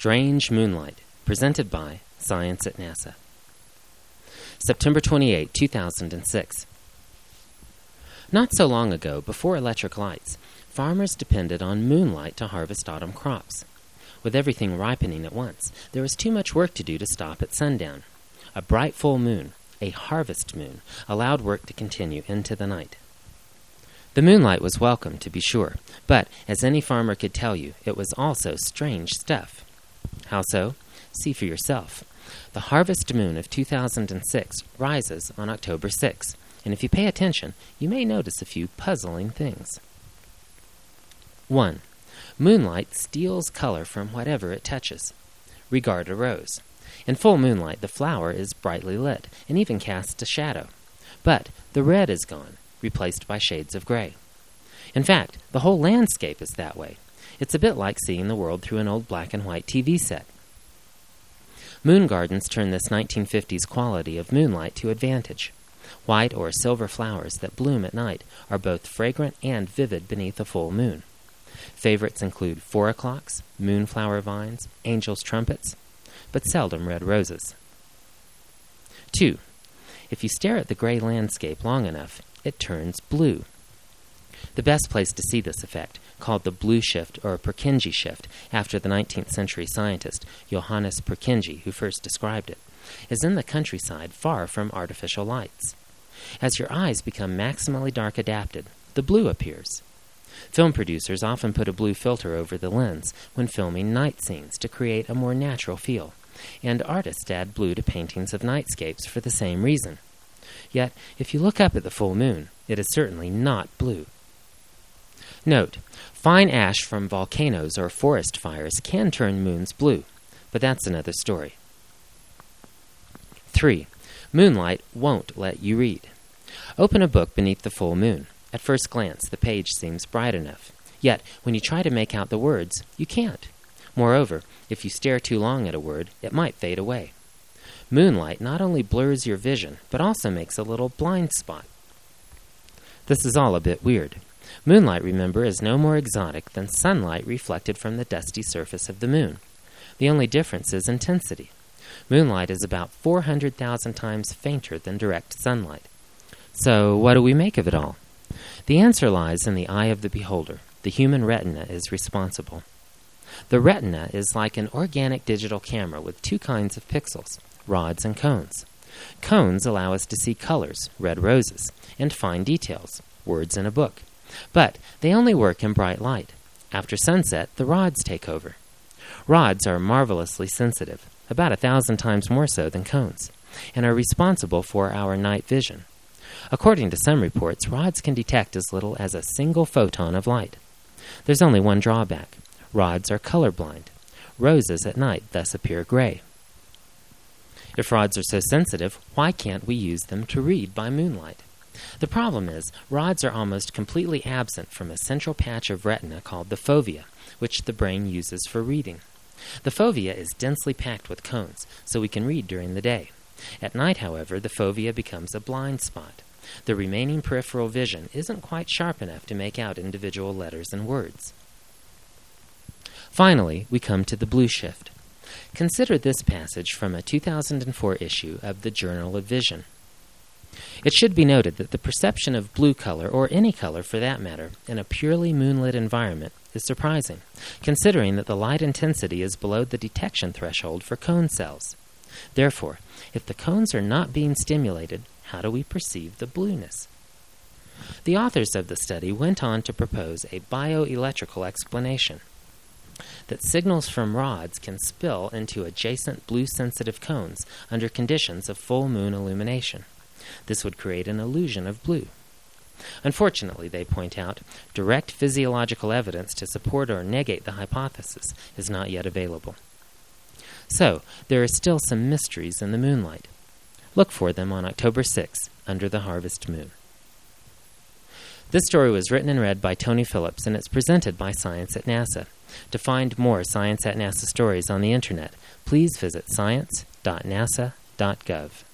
Strange Moonlight, presented by Science at NASA. September 28, 2006. Not so long ago, before electric lights, farmers depended on moonlight to harvest autumn crops. With everything ripening at once, there was too much work to do to stop at sundown. A bright full moon, a harvest moon, allowed work to continue into the night. The moonlight was welcome, to be sure, but, as any farmer could tell you, it was also strange stuff. How so? See for yourself. The harvest moon of 2006 rises on October 6, and if you pay attention, you may notice a few puzzling things. 1. Moonlight steals color from whatever it touches. Regard a rose. In full moonlight, the flower is brightly lit, and even casts a shadow. But the red is gone, replaced by shades of gray. In fact, the whole landscape is that way. It's a bit like seeing the world through an old black and white TV set. Moon gardens turn this 1950s quality of moonlight to advantage. White or silver flowers that bloom at night are both fragrant and vivid beneath a full moon. Favorites include 4 o'clocks, moonflower vines, angel's trumpets, but seldom red roses. 2. If you stare at the gray landscape long enough, it turns blue. The best place to see this effect, called the blue shift or Purkinje shift, after the 19th century scientist Johannes Purkinje, who first described it, is in the countryside far from artificial lights. As your eyes become maximally dark adapted, the blue appears. Film producers often put a blue filter over the lens when filming night scenes to create a more natural feel, and artists add blue to paintings of nightscapes for the same reason. Yet, if you look up at the full moon, it is certainly not blue. Note, fine ash from volcanoes or forest fires can turn moons blue, but that's another story. 3. Moonlight won't let you read. Open a book beneath the full moon. At first glance, the page seems bright enough. Yet, when you try to make out the words, you can't. Moreover, if you stare too long at a word, it might fade away. Moonlight not only blurs your vision, but also makes a little blind spot. This is all a bit weird. Moonlight, remember, is no more exotic than sunlight reflected from the dusty surface of the moon. The only difference is intensity. Moonlight is about 400,000 times fainter than direct sunlight. So, what do we make of it all? The answer lies in the eye of the beholder. The human retina is responsible. The retina is like an organic digital camera with 2 kinds of pixels, rods and cones. Cones allow us to see colors, red roses, and fine details, words in a book. But they only work in bright light. After sunset, the rods take over. Rods are marvelously sensitive, about 1,000 times more so than cones, and are responsible for our night vision. According to some reports, rods can detect as little as a single photon of light. There's only one drawback. Rods are colorblind. Roses at night thus appear gray. If rods are so sensitive, why can't we use them to read by moonlight? The problem is, rods are almost completely absent from a central patch of retina called the fovea, which the brain uses for reading. The fovea is densely packed with cones, so we can read during the day. At night, however, the fovea becomes a blind spot. The remaining peripheral vision isn't quite sharp enough to make out individual letters and words. Finally, we come to the blue shift. Consider this passage from a 2004 issue of the Journal of Vision. It should be noted that the perception of blue color, or any color for that matter, in a purely moonlit environment is surprising, considering that the light intensity is below the detection threshold for cone cells. Therefore, if the cones are not being stimulated, how do we perceive the blueness? The authors of the study went on to propose a bioelectrical explanation that signals from rods can spill into adjacent blue-sensitive cones under conditions of full moon illumination. This would create an illusion of blue. Unfortunately, they point out, direct physiological evidence to support or negate the hypothesis is not yet available. So, there are still some mysteries in the moonlight. Look for them on October 6, under the harvest moon. This story was written and read by Tony Phillips, and it's presented by Science at NASA. To find more Science at NASA stories on the Internet, please visit science.nasa.gov.